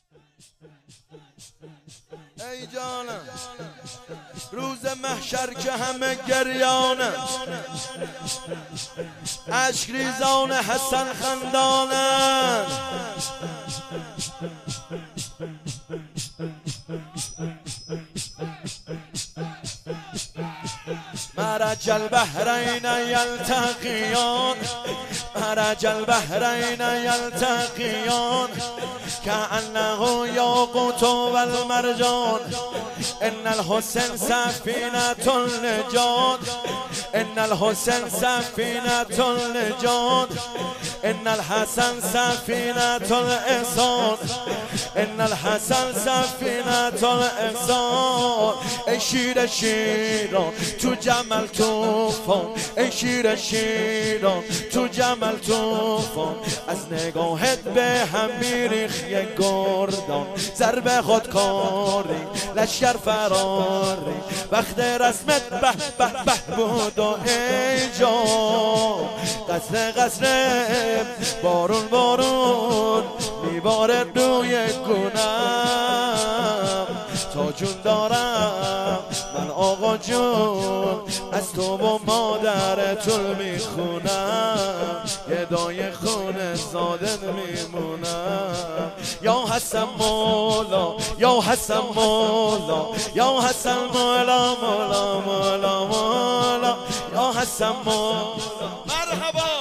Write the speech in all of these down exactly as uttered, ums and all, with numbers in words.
ای جانم روز محشر که همه گریانه، اشک ریزان حسن خندانه، مرج البحرین یلتقیان، مرج البحرین یلتقیان، كأنه یاقوت والمرجان، ان الحسن سفینة النجات، ان الحسن سفینة النجات، ان الحسن سفینة الاحسان، ان الحسن سفینة الاحسان. ای شیر شیران تو جمل توفان، ای شیر شیران تو جمل توفان، از نگاهت به هم میریخ یک گردان، ضرب خودکاری لشکر فراری، وقت رسمت به به به بود و ای جان، قصر قصر بارون بارون میباره روی گونم، تا جون دارم من آقا جون از تو و مادر طول میخونم، یه دای خون زادن میمونم. یا حسن مولا یا حسن مولا یا حسن مولا مولا مولا مولا یا حسن مولا. مرحبا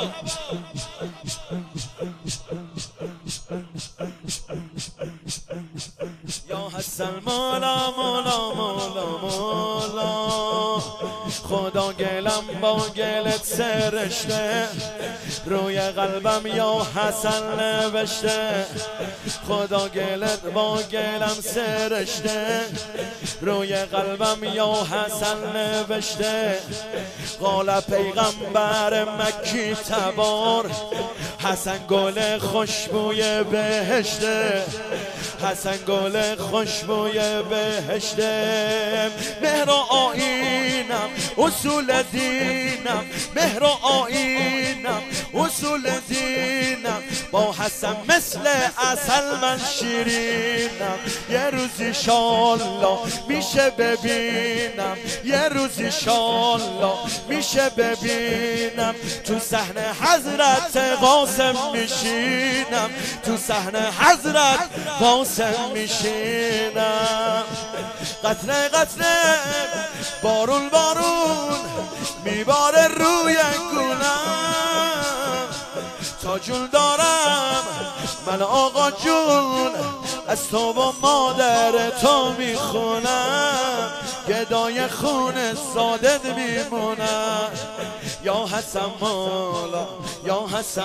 یا حسن مولا مولا مولا مولا. خدا گلم با گلت سرشته، روی قلبم یا حسن نوشته، خدا گلت با گلم سرشته، روی قلبم یا حسن نوشته. قال پیغمبر مکی تبار، حسن گل خوشبوی بهشته، حسن گل خوشبوی بهشته. مهر و آیینم اصول دینم، مهر و آیینم اصول دینم، با حسن مثل عسل من شیرینم. یه روزی انشالله میشه ببینم، یه روزی انشالله میشه ببینم، تو صحن حضرت قاسم میشینم، تو صحن حضرت قاسم میشینم. قطره قطره بارون بارون میباره روی گونم، تا جون دارم من آقا جون از تو و مادر تو میخونم، گدای خون سادت میمونم. یا حسن مولا یا حسن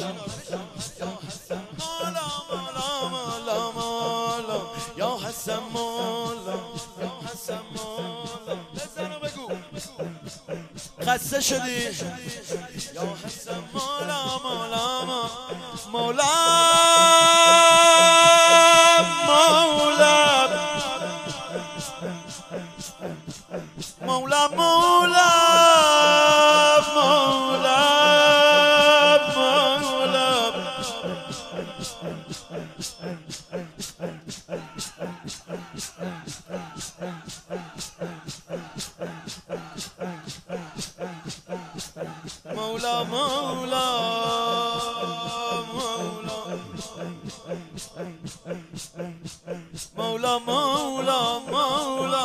مولا مولا مولا مولا یا حسن مولا یا حسن مولا. بزن و بگو خسته شدی. یا حسن مولا مولا مولا مولا مولا مولا مولا مولا. مولا مولا مولا مولا مولا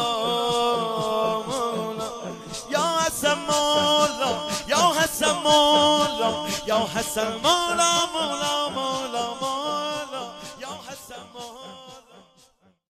مولا. یا حسن مولا یا حسن مولا یا حسن مولا مولا